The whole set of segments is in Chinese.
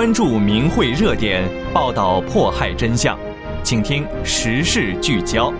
关注民汇热点，报道迫害真相，请听时事聚焦。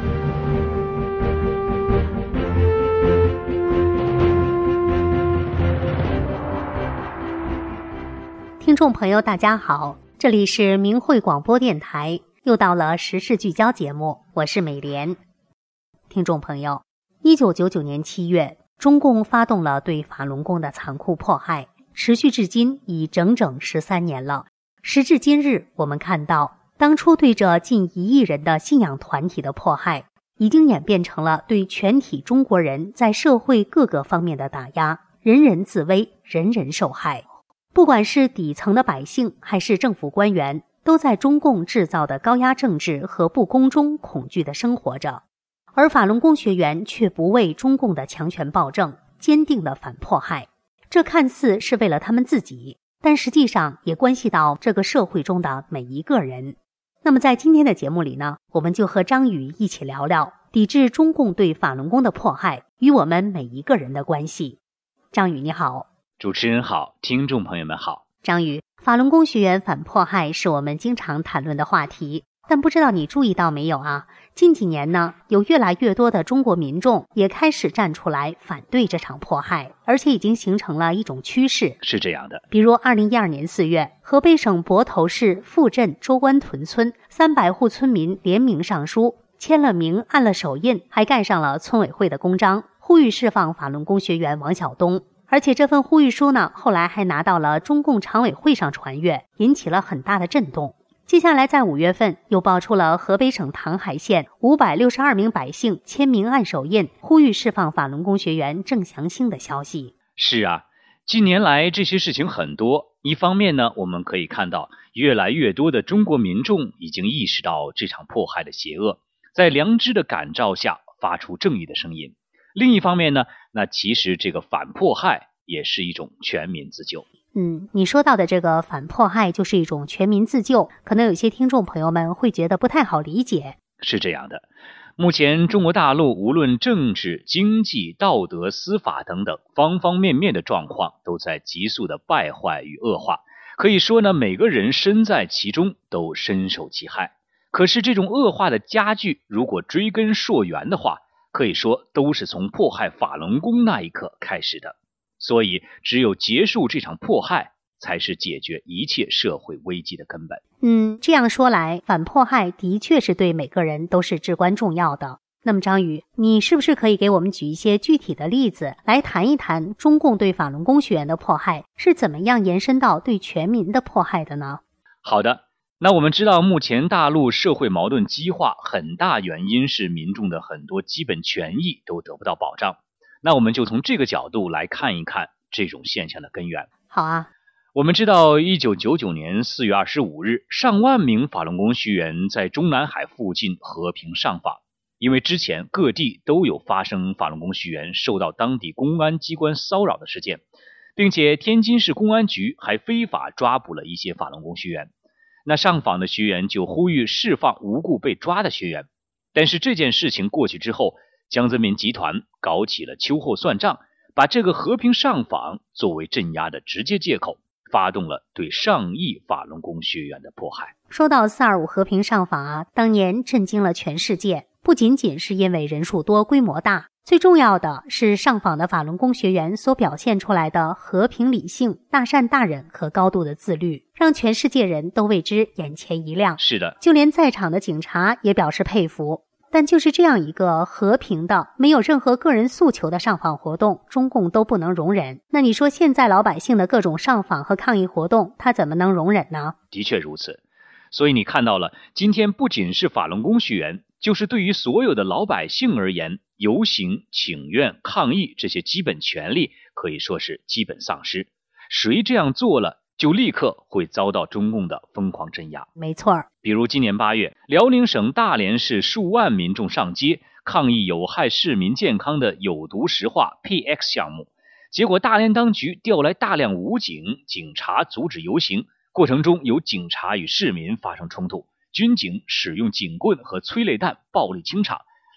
听众朋友大家好，这里是民汇广播电台，又到了时事聚焦节目，我是美莲。听众朋友，1999年7月，中共发动了对法轮功的残酷迫害，持续至今已整整13年了。时至今日，我们看到当初对着近1亿人的信仰团体的迫害，已经演变成了对全体中国人在社会各个方面的打压，人人自危，人人受害。不管是底层的百姓还是政府官员，都在中共制造的高压政治和不公中恐惧地生活着。而法轮功学员却不畏中共的强权暴政，坚定地反迫害。这看似是为了他们自己，但实际上也关系到这个社会中的每一个人。那么在今天的节目里呢，我们就和张宇一起聊聊抵制中共对法轮功的迫害与我们每一个人的关系。张宇你好。 主持人好，听众朋友们好。 张宇，法轮功学员反迫害是我们经常谈论的话题，但不知道你注意到没有啊？近几年呢，有越来越多的中国民众也开始站出来反对这场迫害，而且已经形成了一种趋势。 是这样的， 比如2012年4月，河北省泊头市富镇周官屯村300户村民联名上书，签了名，按了手印，还盖上了村委会的公章，呼吁释放法轮功学员王晓东。而且这份呼吁书呢，后来还拿到了中共常委会上传阅，引起了很大的震动。接下来在5月份又爆出了河北省唐海县562名百姓签名按手印，呼吁释放法轮功学员郑祥兴的消息。 是啊，近年来这些事情很多。一方面呢，我们可以看到越来越多的中国民众已经意识到这场迫害的邪恶，在良知的感召下发出正义的声音。另一方面呢，那其实这个反迫害也是一种全民自救。 你说到的这个反迫害就是一种全民自救，可能有些听众朋友们会觉得不太好理解。 是这样的，目前中国大陆无论政治、经济、道德、司法等等方方面面的状况都在急速的败坏与恶化，可以说呢，每个人身在其中都深受其害。可是这种恶化的加剧，如果追根溯源的话，可以说都是从迫害法轮功那一刻开始的。所以只有结束这场迫害，才是解决一切社会危机的根本。 这样说来，反迫害的确是对每个人都是至关重要的。那么张宇，你是不是可以给我们举一些具体的例子，来谈一谈中共对法轮功学员的迫害是怎么样延伸到对全民的迫害的呢？ 好的，那我们知道目前大陆社会矛盾激化，很大原因是民众的很多基本权益都得不到保障。那我们就从这个角度来看一看这种现象的根源。 好啊。 我们知道1999年4月25日，上万名法轮功学员在中南海附近和平上访。因为之前各地都有发生法轮功学员受到当地公安机关骚扰的事件，并且天津市公安局还非法抓捕了一些法轮功学员。那上访的学员就呼吁释放无故被抓的学员。但是这件事情过去之后，江泽民集团搞起了秋后算账，把这个和平上访作为镇压的直接借口，发动了对上亿法轮功学员的迫害。 说到425和平上访啊，当年震惊了全世界，不仅仅是因为人数多、规模大，最重要的是上访的法轮功学员所表现出来的和平、理性、大善大忍和高度的自律，让全世界人都为之眼前一亮。 是的， 就连在场的警察也表示佩服。但就是这样一个和平的、没有任何个人诉求的上访活动，中共都不能容忍。那你说现在老百姓的各种上访和抗议活动，他怎么能容忍呢？ 的确如此。所以你看到了，今天不仅是法轮功学员，就是对于所有的老百姓而言，游行、请愿、抗议这些基本权利可以说是基本丧失。谁这样做了，就立刻会遭到中共的疯狂镇压。 没错， 比如今年8月，辽宁省大连市数万民众上街抗议有害市民健康的有毒石化 PX 项目，结果大连当局调来大量武警、警察阻止游行，过程中有警察与市民发生冲突，军警使用警棍和催泪弹暴力清场，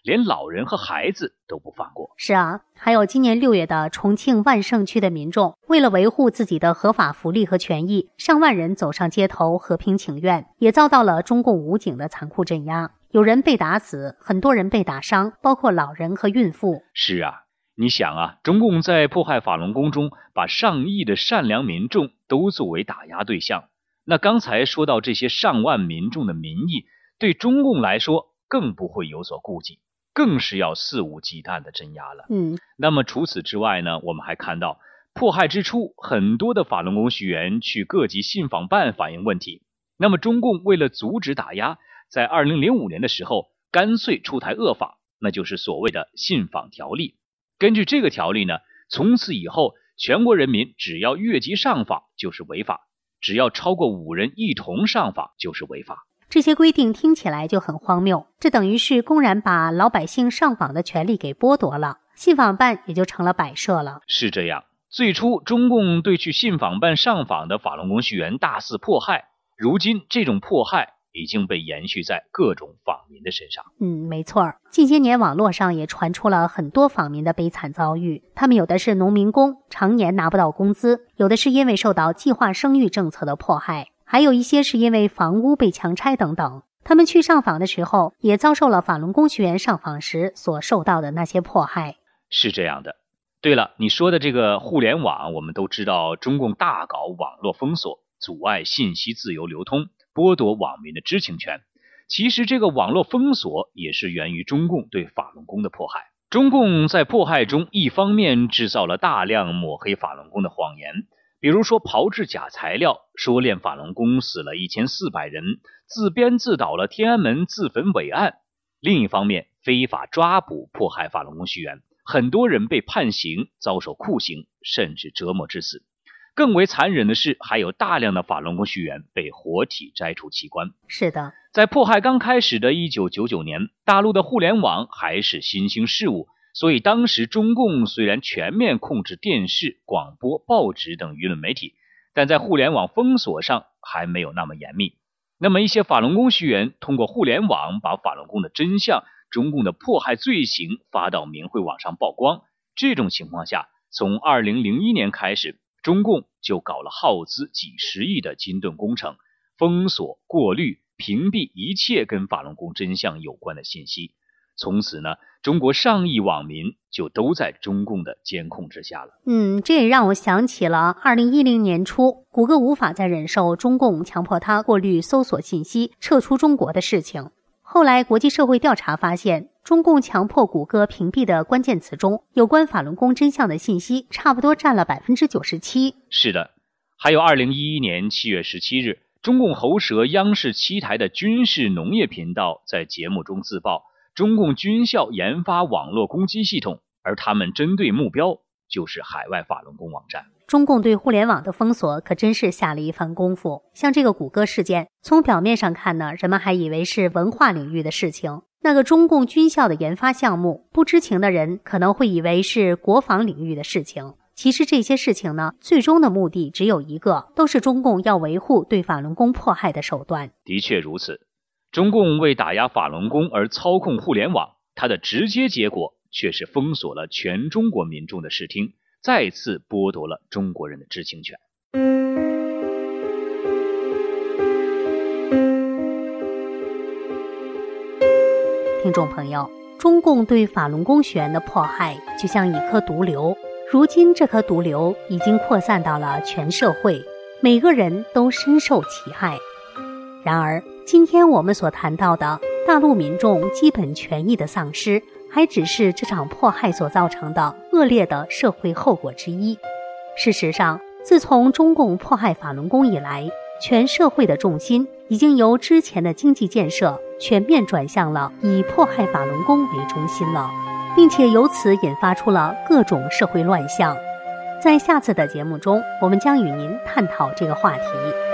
连老人和孩子都不放过。 是啊，还有今年6月的重庆万盛区的民众，为了维护自己的合法福利和权益，上万人走上街头和平请愿，也遭到了中共武警的残酷镇压，有人被打死，很多人被打伤，包括老人和孕妇。 是啊，你想啊，中共在迫害法轮功中把上亿的善良民众都作为打压对象，那刚才说到这些上万民众的民意，对中共来说更不会有所顾忌，更是要肆无忌惮的镇压了。那么除此之外呢，我们还看到迫害之初，很多的法轮功学员去各级信访办反映问题，那么中共为了阻止打压，在2005年的时候干脆出台恶法，那就是所谓的信访条例。根据这个条例呢，从此以后全国人民只要越级上访就是违法，只要超过5人一同上访就是违法。 这些规定听起来就很荒谬，这等于是公然把老百姓上访的权利给剥夺了，信访办也就成了摆设了。 是这样，最初中共对去信访办上访的法轮功学员大肆迫害，如今这种迫害已经被延续在各种访民的身上。 没错，近些年网络上也传出了很多访民的悲惨遭遇，他们有的是农民工，常年拿不到工资，有的是因为受到计划生育政策的迫害，还有一些是因为房屋被强拆等等。他们去上访的时候，也遭受了法轮功学员上访时所受到的那些迫害。 是这样的。对了，你说的这个互联网，我们都知道中共大搞网络封锁，阻碍信息自由流通，剥夺网民的知情权。其实这个网络封锁也是源于中共对法轮功的迫害。中共在迫害中，一方面制造了大量抹黑法轮功的谎言，比如说炮制假材料，说练法轮功死了1400人，自编自导了天安门自焚伪案。另一方面，非法抓捕迫害法轮功学员，很多人被判刑，遭受酷刑，甚至折磨致死。更为残忍的是，还有大量的法轮功学员被活体摘除器官。 是的， 在迫害刚开始的1999年，大陆的互联网还是新兴事物，所以当时中共虽然全面控制电视、广播、报纸等舆论媒体，但在互联网封锁上还没有那么严密。那么一些法轮功学员通过互联网把法轮功的真相、中共的迫害罪行发到明慧网上曝光。这种情况下，从2001年开始，中共就搞了耗资几十亿的金盾工程，封锁、过滤、屏蔽一切跟法轮功真相有关的信息。从此呢，中国上亿网民就都在中共的监控之下了。 这也让我想起了2010年初，谷歌无法再忍受中共强迫它过滤搜索信息，撤出中国的事情。后来国际社会调查发现，中共强迫谷歌屏蔽的关键词中，有关法轮功真相的信息差不多占了 97%。 是的，还有2011年7月17日，中共喉舌央视7台的军事农业频道在节目中自曝，中共军校研发网络攻击系统，而他们针对目标就是海外法轮功网站。 中共对互联网的封锁可真是下了一番功夫。像这个谷歌事件，从表面上看呢，人们还以为是文化领域的事情。那个中共军校的研发项目，不知情的人可能会以为是国防领域的事情。其实这些事情呢，最终的目的只有一个，都是中共要维护对法轮功迫害的手段。 的确如此，中共为打压法轮功而操控互联网，它的直接结果却是封锁了全中国民众的视听，再次剥夺了中国人的知情权。 听众朋友，中共对法轮功学员的迫害就像一颗毒瘤，如今这颗毒瘤已经扩散到了全社会，每个人都深受其害。然而，今天我们所谈到的大陆民众基本权益的丧失，还只是这场迫害所造成的恶劣的社会后果之一。事实上，自从中共迫害法轮功以来，全社会的重心已经由之前的经济建设全面转向了以迫害法轮功为中心了，并且由此引发出了各种社会乱象。在下次的节目中，我们将与您探讨这个话题。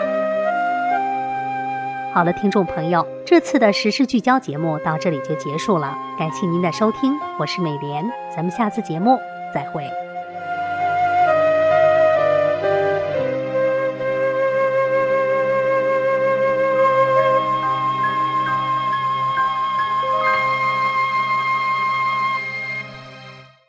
好了，听众朋友，这次的时事聚焦节目到这里就结束了，感谢您的收听，我是美莲，咱们下次节目再会。